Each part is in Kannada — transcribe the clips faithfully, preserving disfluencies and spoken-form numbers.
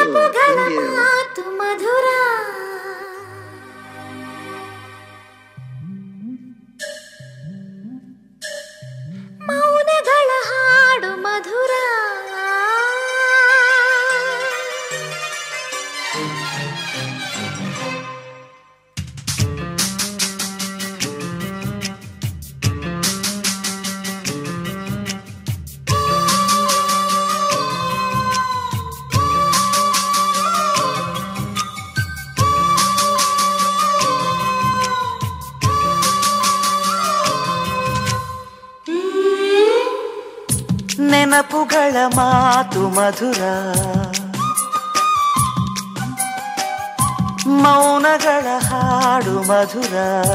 ನೆನಪುಗಳ ಮಾತು ಮಧುರ, ಮೌನಗಳ ಹಾಡು ಮಧುರ. ನೆನಪುಗಳ ಮಾತು ಮಧುರ, ಮೌನಗಳ ಹಾಡು ಮಧುರ.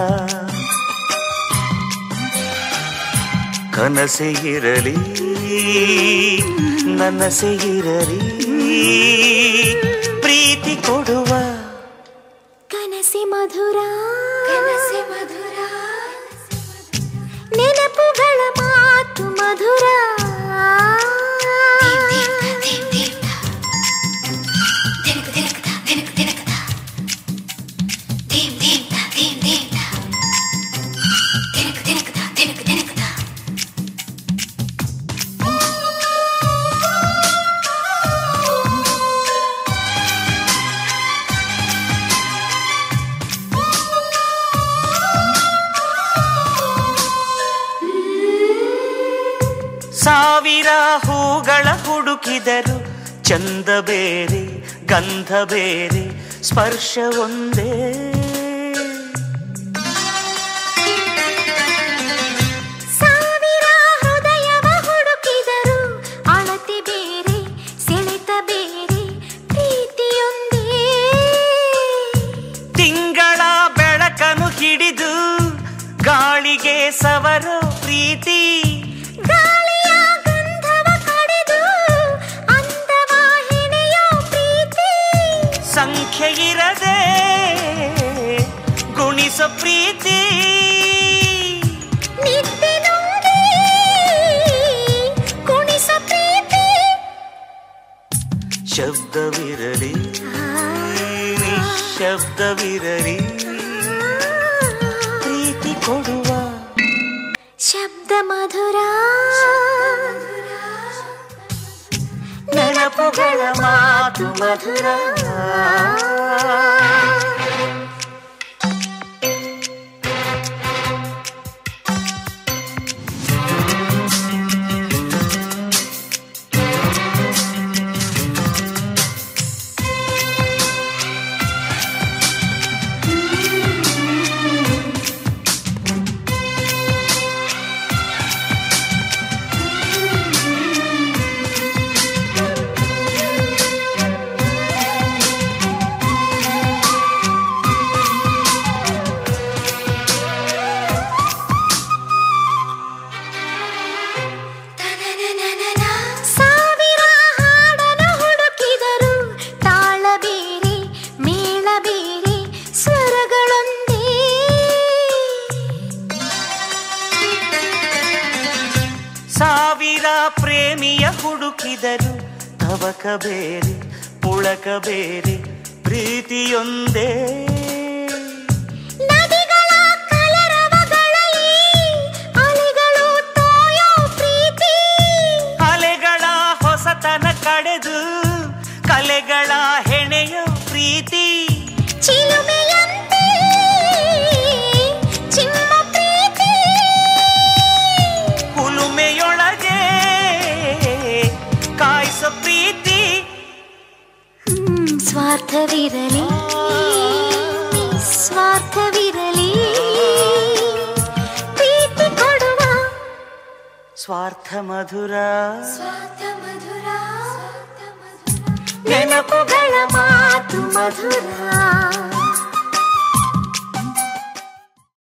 ಕನಸೆ ಇರಲಿ ನನಸೆ ಇರಲಿ, ಪ್ರೀತಿ ಕೊಡುವ ಕನಸೆ ಮಧುರ, ಕನಸೆ ಮಧುರ. ನೆನಪುಗಳ ಮಾತು ಮಧುರ, ಸಾವಿರ ಹೂಗಳ ಹುಡುಕಿದರು ಚಂದ ಬೇರೆ ಗಂಧ ಬೇರೆ ಸ್ಪರ್ಶ ಒಂದೇ. ಸಾವಿರ ಹೃದಯವ ಹುಡುಕಿದರು ಅಳತೆ ಬೇರೆ ಸೆಳೆತ ಬೇರೆ ಪ್ರೀತಿಯೊಂದೇ. ತಿಂಗಳ ಬೆಳಕನ್ನು ಹಿಡಿದು ಗಾಳಿಗೆ ಸವರೋ ಪ್ರೀತಿ, ಸಂಖ್ಯೆ ಇರದೆ ಗುಣಿಸ ಪ್ರೀತಿ. ನಿತ್ಯ ನೋಡಿ ಗುಣಿಸ ಪ್ರೀತಿ. ಶಬ್ದವಿರಲಿ ನಿಶಬ್ದವಿರಲಿ, ಪ್ರೀತಿ ಕೊಡುವ ಶಬ್ದ ಮಧುರ. ನೆನಪುಗಳ ಮಾತು ಮಧುರ. ಸಾವಿರ ಪ್ರೇಮಿಯ ಹುಡುಕಿದರು ತವಕ ಬೇರೆ ಪುಳಕ ಬೇರೆ ಪ್ರೀತಿಯೊಂದೇ. ನದಿಗಳ ಕಲರವಗಳಲ್ಲಿ ಅಲೆಗಳು ತೋಯೋ ಪ್ರೀತಿ, ಅಲೆಗಳ ಹೊಸತನ ಕಡೆದು ಕಲೆಗಳ ಹೆಣೆಯೋ ಪ್ರೀತಿ. ಚಿಲುಮೆಯಂತೆ ಚಿಮ್ಮ ಪ್ರೀತಿ, ಹುಲುಮೆಯೊಳಗೆ ಕಾಯಿಸೋ ಪ್ರೀತಿ. ಸ್ವಾರ್ಥವಿರಲಿ ಸ್ವಾರ್ಥವಿರಲಿ, ಪ್ರೀತಿ ಕೊಡುವ ಸ್ವಾರ್ಥ ಮಧುರ. ಸ್ವಾರ್ಥ ಮಧುರ. ನೆನಪುಗಳ ಮಾತು ಮಧುರ.